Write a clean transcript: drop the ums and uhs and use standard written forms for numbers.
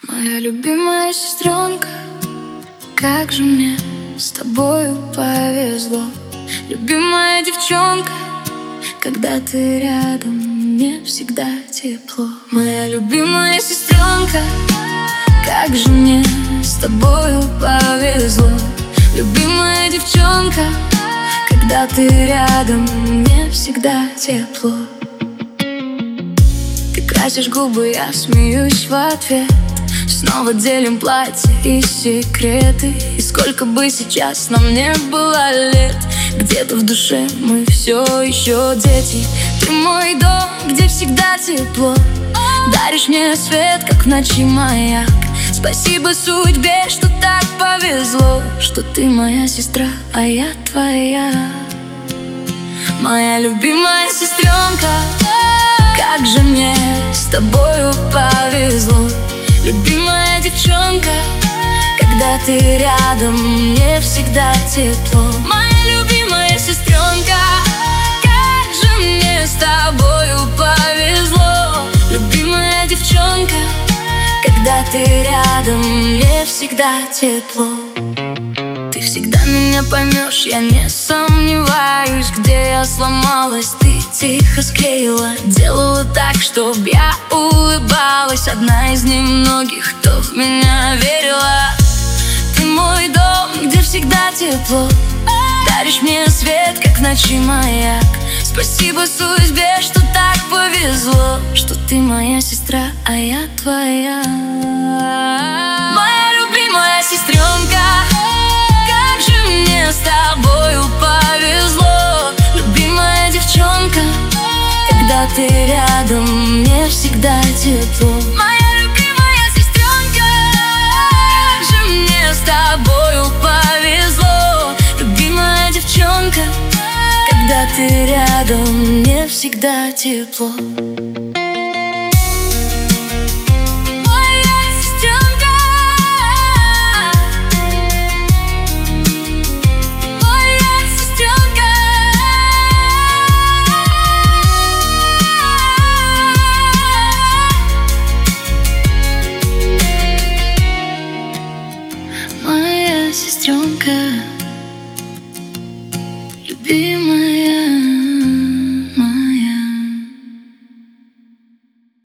Моя любимая сестренка, как же мне с тобою повезло. Любимая девчонка, когда ты рядом, мне всегда тепло. Моя любимая сестренка, как же мне с тобою повезло. Любимая девчонка, когда ты рядом, мне всегда тепло. Ты красишь губы, я смеюсь в ответ. Снова делим платья и секреты. И сколько бы сейчас нам не было лет, где-то в душе мы все еще дети. Ты мой дом, где всегда тепло. Даришь мне свет, как в ночи маяк. Спасибо судьбе, что так повезло, что ты моя сестра, а я твоя. Моя любимая сестренка, как же мне с тобою повезло. Любимая девчонка, когда ты рядом, мне всегда тепло. Моя любимая сестренка, как же мне с тобою повезло. Любимая девчонка, когда ты рядом, мне всегда тепло. Ты всегда меня поймешь, я не сомневаюсь. Где я сломалась, ты тихо склеила. Делала так, чтоб я улыбалась. Одна из немногих, кто в меня верила. Ты мой дом, где всегда тепло. Даришь мне свет, как в ночи маяк. Спасибо судьбе, что так повезло, что ты моя сестра, а я твоя. Моя любимая сестренка, как же мне с тобою повезло. Любимая девчонка, когда ты рядом, мне всегда тепло. Моя любимая сестренка, как же мне с тобою повезло. Любимая девчонка, когда ты рядом, мне всегда тепло. Моя сестренка, моя сестренка. Моя сестренка.